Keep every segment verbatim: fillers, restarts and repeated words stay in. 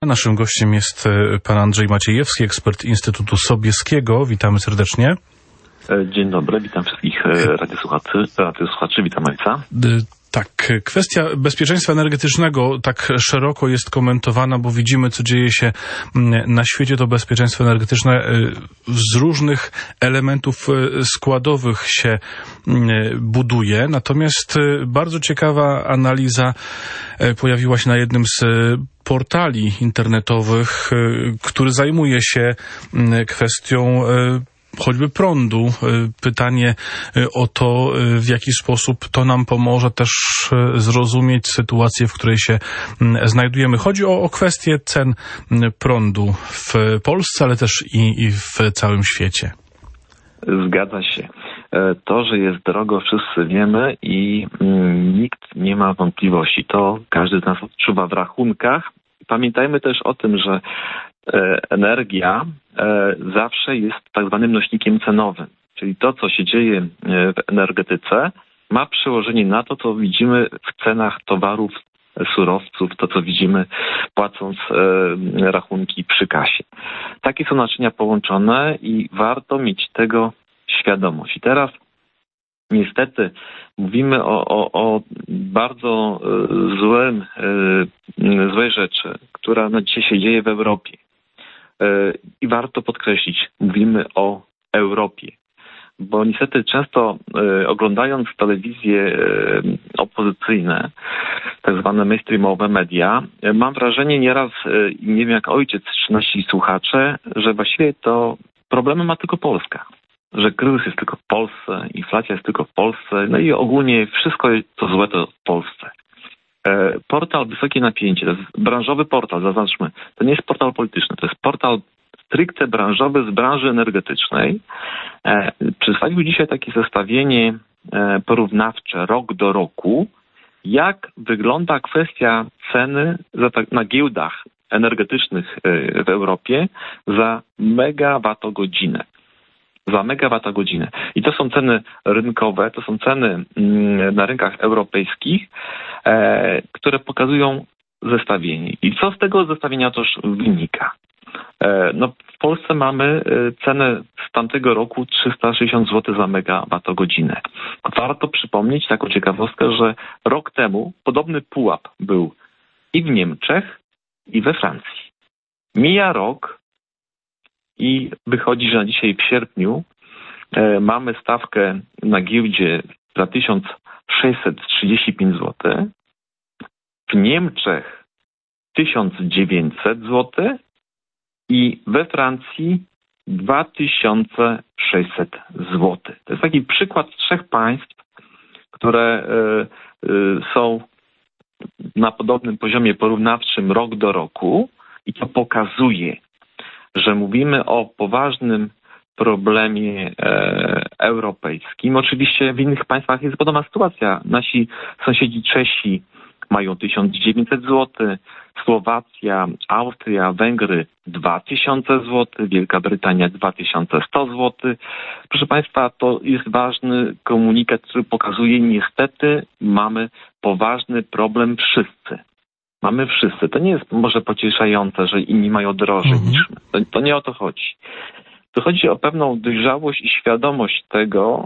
Naszym gościem jest pan Andrzej Maciejewski, ekspert Instytutu Sobieskiego. Witamy serdecznie. Dzień dobry, witam wszystkich radiosłuchaczy, radiosłuchaczy, witam ojca. Tak, kwestia bezpieczeństwa energetycznego tak szeroko jest komentowana, bo widzimy, co dzieje się na świecie. To bezpieczeństwo energetyczne z różnych elementów składowych się buduje. Natomiast bardzo ciekawa analiza pojawiła się na jednym z portali internetowych, który zajmuje się kwestią choćby prądu. Pytanie o to, w jaki sposób to nam pomoże też zrozumieć sytuację, w której się znajdujemy. Chodzi o, o kwestię cen prądu w Polsce, ale też i, i w całym świecie. Zgadza się. To, że jest drogo, wszyscy wiemy i nikt nie ma wątpliwości. To każdy z nas odczuwa w rachunkach. Pamiętajmy też o tym, że energia zawsze jest tak zwanym nośnikiem cenowym. Czyli to, co się dzieje w energetyce, ma przełożenie na to, co widzimy w cenach towarów, surowców, to, co widzimy płacąc rachunki przy kasie. Takie są naczynia połączone i warto mieć tego świadomość. I teraz niestety mówimy o, o, o bardzo złym, złej rzeczy, która na dzisiaj się dzieje w Europie. I warto podkreślić, mówimy o Europie, bo niestety często oglądając telewizje opozycyjne, tak zwane mainstreamowe media, mam wrażenie nieraz, nie wiem jak ojciec czy nasi słuchacze, że właściwie to problemy ma tylko Polska. Że kryzys jest tylko w Polsce, inflacja jest tylko w Polsce, no i ogólnie wszystko co złe to w Polsce. Portal Wysokie Napięcie, to jest branżowy portal, zaznaczmy, to nie jest portal polityczny, to jest portal stricte branżowy z branży energetycznej. Przedstawił dzisiaj takie zestawienie porównawcze rok do roku, jak wygląda kwestia ceny na giełdach energetycznych w Europie za megawattogodzinę. Za megawattogodzinę. I to są ceny rynkowe, to są ceny na rynkach europejskich, e, które pokazują zestawienie. I co z tego zestawienia też wynika? E, no, w Polsce mamy cenę z tamtego roku trzysta sześćdziesiąt złotych za megawattogodzinę. Warto przypomnieć taką ciekawostkę, że rok temu podobny pułap był i w Niemczech, i we Francji. Mija rok, i wychodzi, że na dzisiaj w sierpniu e, mamy stawkę na giełdzie za tysiąc sześćset trzydzieści pięć złotych, w Niemczech tysiąc dziewięćset złotych i we Francji dwa tysiące sześćset złotych. To jest taki przykład trzech państw, które e, e, są na podobnym poziomie porównawczym rok do roku i to pokazuje, że mówimy o poważnym problemie e, europejskim. Oczywiście w innych państwach jest podobna sytuacja. Nasi sąsiedzi Czesi mają tysiąc dziewięćset złotych, Słowacja, Austria, Węgry dwa tysiące złotych, Wielka Brytania dwa tysiące sto złotych. Proszę Państwa, to jest ważny komunikat, który pokazuje, niestety mamy poważny problem wszyscy. Mamy wszyscy. To nie jest może pocieszające, że inni mają drożej mhm. niż my. To, to nie o to chodzi. To chodzi o pewną dojrzałość i świadomość tego,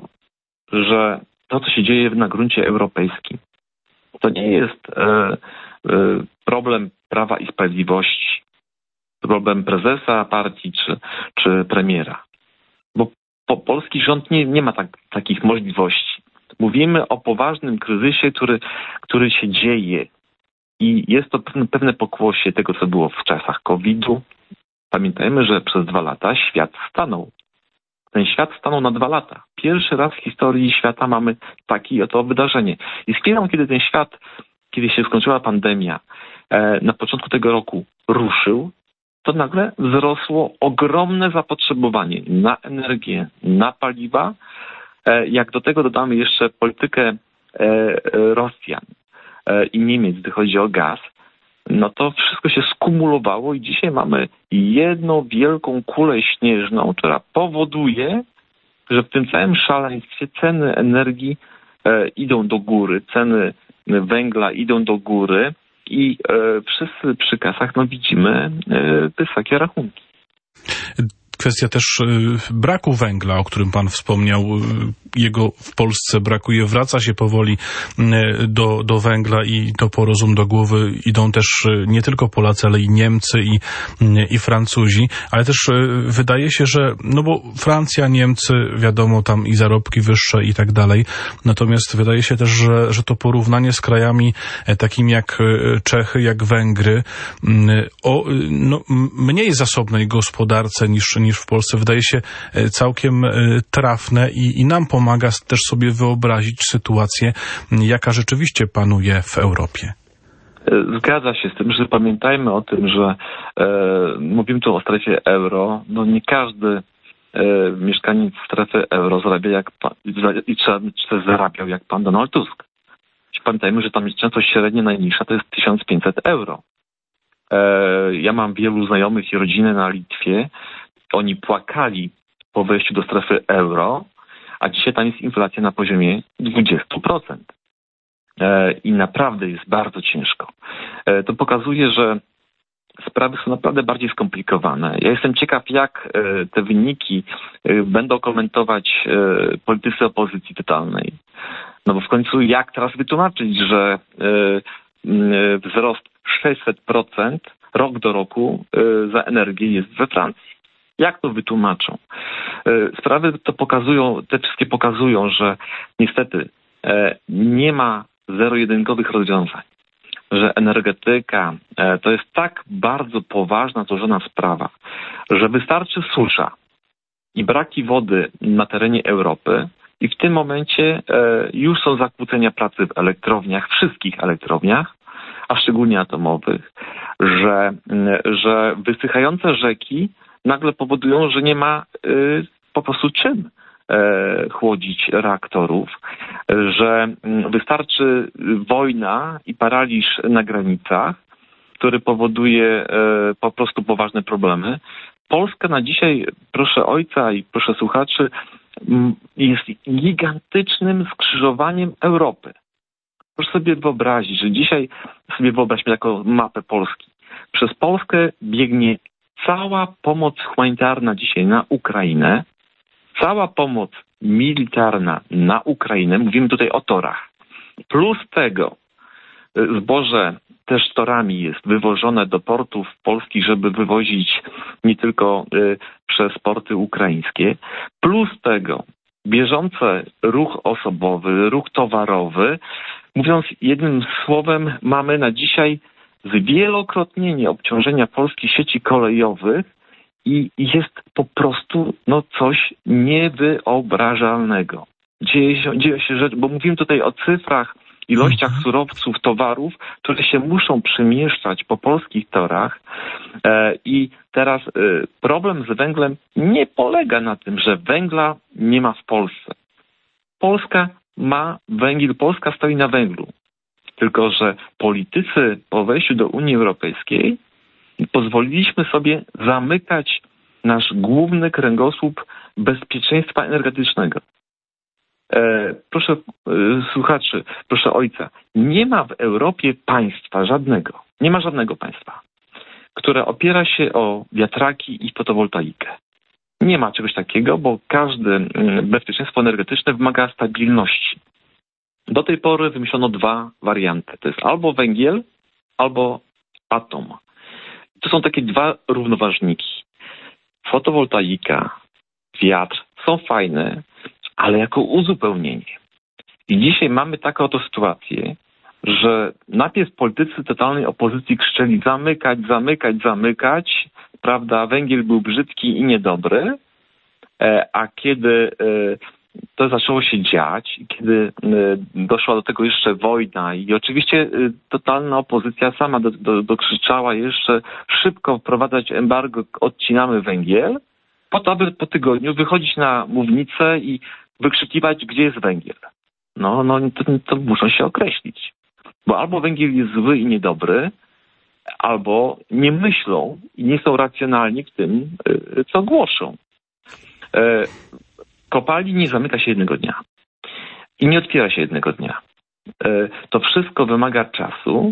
że to, co się dzieje na gruncie europejskim, to nie jest e, e, problem Prawa i Sprawiedliwości, problem prezesa partii czy, czy premiera. Bo po, polski rząd nie, nie ma tak, takich możliwości. Mówimy o poważnym kryzysie, który, który się dzieje. I jest to pewne pokłosie tego, co było w czasach kowida. Pamiętajmy, że przez dwa lata świat stanął. Ten świat stanął na dwa lata. Pierwszy raz w historii świata mamy takie oto wydarzenie. I z chwilą, kiedy ten świat, kiedy się skończyła pandemia, na początku tego roku ruszył, to nagle wzrosło ogromne zapotrzebowanie na energię, na paliwa. Jak do tego dodamy jeszcze politykę Rosjan i Niemiec, gdy chodzi o gaz, no to wszystko się skumulowało i dzisiaj mamy jedną wielką kulę śnieżną, która powoduje, że w tym całym szaleństwie ceny energii e, idą do góry, ceny węgla idą do góry i wszyscy przy kasach no, widzimy wysokie rachunki. Kwestia też braku węgla, o którym pan wspomniał. Jego w Polsce brakuje. Wraca się powoli do, do węgla i to po rozum do głowy idą też nie tylko Polacy, ale i Niemcy i, i Francuzi. Ale też wydaje się, że no bo Francja, Niemcy, wiadomo, tam i zarobki wyższe i tak dalej. Natomiast wydaje się też, że, że to porównanie z krajami takimi jak Czechy, jak Węgry, o no, mniej zasobnej gospodarce niż, niż w Polsce, wydaje się całkiem trafne i, i nam pomaga też sobie wyobrazić sytuację, jaka rzeczywiście panuje w Europie. Zgadza się z tym, że pamiętajmy o tym, że e, mówimy tu o strefie euro. No nie każdy e, mieszkaniec strefy euro zarabia jak pan, i czy zarabiał jak pan Donald Tusk. Pamiętajmy, że tam jest często średnia najniższa to jest tysiąc pięćset euro. E, ja mam wielu znajomych i rodziny na Litwie. Oni płakali po wejściu do strefy euro, a dzisiaj tam jest inflacja na poziomie dwadzieścia procent. E, I naprawdę jest bardzo ciężko. E, to pokazuje, że sprawy są naprawdę bardziej skomplikowane. Ja jestem ciekaw, jak e, te wyniki e, będą komentować e, politycy opozycji totalnej. No bo w końcu jak teraz wytłumaczyć, że e, e, wzrost sześćset procent rok do roku e, za energię jest we Francji? Jak to wytłumaczą? Sprawy to pokazują, te wszystkie pokazują, że niestety nie ma zero-jedynkowych rozwiązań, że energetyka to jest tak bardzo poważna, złożona sprawa, że wystarczy susza i braki wody na terenie Europy i w tym momencie już są zakłócenia pracy w elektrowniach, wszystkich elektrowniach, a szczególnie atomowych, że, że wysychające rzeki nagle powodują, że nie ma y, po prostu czym e, chłodzić reaktorów, że y, wystarczy wojna i paraliż na granicach, który powoduje e, po prostu poważne problemy. Polska na dzisiaj, proszę ojca i proszę słuchaczy, m, jest gigantycznym skrzyżowaniem Europy. Proszę sobie wyobrazić, że dzisiaj sobie wyobraźmy taką mapę Polski. Przez Polskę biegnie cała pomoc humanitarna dzisiaj na Ukrainę, cała pomoc militarna na Ukrainę, mówimy tutaj o torach, plus tego zboże też torami jest wywożone do portów polskich, żeby wywozić nie tylko y, przez porty ukraińskie, plus tego bieżący ruch osobowy, ruch towarowy. Mówiąc jednym słowem, mamy na dzisiaj zwielokrotnienie obciążenia polskich sieci kolejowych i jest po prostu no, coś niewyobrażalnego. Dzieje się, dzieje się rzecz, bo mówimy tutaj o cyfrach, ilościach surowców, towarów, które się muszą przemieszczać po polskich torach e, i teraz e, problem z węglem nie polega na tym, że węgla nie ma w Polsce. Polska ma węgiel, Polska stoi na węglu. Tylko że politycy po wejściu do Unii Europejskiej pozwoliliśmy sobie zamykać nasz główny kręgosłup bezpieczeństwa energetycznego. E, proszę e, słuchaczy, proszę ojca, nie ma w Europie państwa żadnego, nie ma żadnego państwa, które opiera się o wiatraki i fotowoltaikę. Nie ma czegoś takiego, bo każde bezpieczeństwo energetyczne wymaga stabilności. Do tej pory wymyślono dwa warianty. To jest albo węgiel, albo atom. To są takie dwa równoważniki. Fotowoltaika, wiatr są fajne, ale jako uzupełnienie. I dzisiaj mamy taką oto sytuację, że najpierw politycy totalnej opozycji krzyczeli zamykać, zamykać, zamykać. Prawda, węgiel był brzydki i niedobry, a kiedy to zaczęło się dziać, kiedy doszła do tego jeszcze wojna i oczywiście totalna opozycja sama do, do, dokrzyczała jeszcze szybko wprowadzać embargo, odcinamy węgiel, po to, aby po tygodniu wychodzić na mównicę i wykrzykiwać, gdzie jest węgiel. No, no to, to muszą się określić. Bo albo węgiel jest zły i niedobry, albo nie myślą i nie są racjonalni w tym, co głoszą. Kopalni nie zamyka się jednego dnia i nie otwiera się jednego dnia. To wszystko wymaga czasu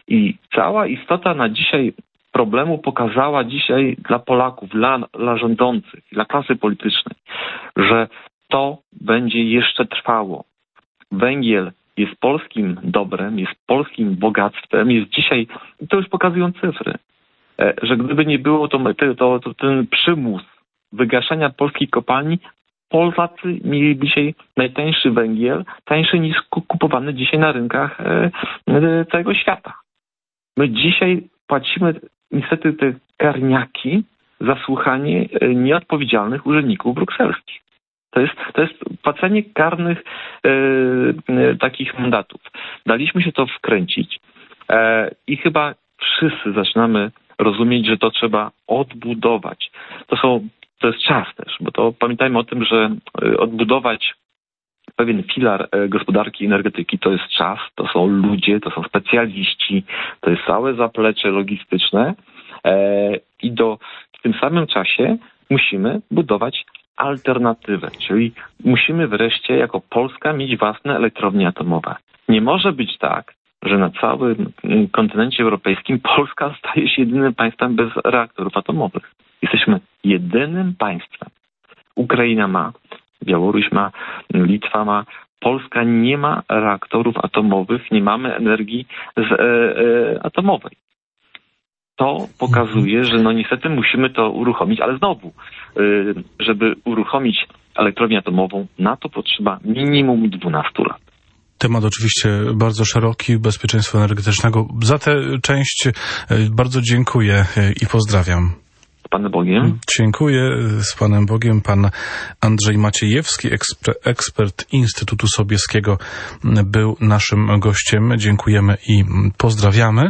I cała istota na dzisiaj problemu pokazała dzisiaj dla Polaków, dla, dla rządzących, dla klasy politycznej, że to będzie jeszcze trwało. Węgiel jest polskim dobrem, jest polskim bogactwem, jest dzisiaj, to już pokazują cyfry, że gdyby nie było to, to, to ten przymus wygaszania polskich kopalni, Polacy mieli dzisiaj najtańszy węgiel, tańszy niż kupowany dzisiaj na rynkach całego świata. My dzisiaj płacimy niestety te karniaki za słuchanie nieodpowiedzialnych urzędników brukselskich. To jest, to jest płacenie karnych e, e, takich mandatów. Daliśmy się to wkręcić e, i chyba wszyscy zaczynamy rozumieć, że to trzeba odbudować. To są, to jest czas też, bo to pamiętajmy o tym, że odbudować pewien filar gospodarki i energetyki to jest czas, to są ludzie, to są specjaliści, to jest całe zaplecze logistyczne e, i do, w tym samym czasie musimy budować alternatywę, czyli musimy wreszcie jako Polska mieć własne elektrownie atomowe. Nie może być tak, że na całym kontynencie europejskim Polska staje się jedynym państwem bez reaktorów atomowych. Jesteśmy jedynym państwem. Ukraina ma, Białoruś ma, Litwa ma, Polska nie ma reaktorów atomowych, nie mamy energii z, e, e, atomowej. To pokazuje, że no niestety musimy to uruchomić, ale znowu, y, żeby uruchomić elektrownię atomową, na to potrzeba minimum dwunastu lat. Temat oczywiście bardzo szeroki, bezpieczeństwa energetycznego. Za tę część bardzo dziękuję i pozdrawiam. Z Panem Bogiem. Dziękuję. Z Panem Bogiem. Pan Andrzej Maciejewski, eksper, ekspert Instytutu Sobieskiego, był naszym gościem. Dziękujemy i pozdrawiamy.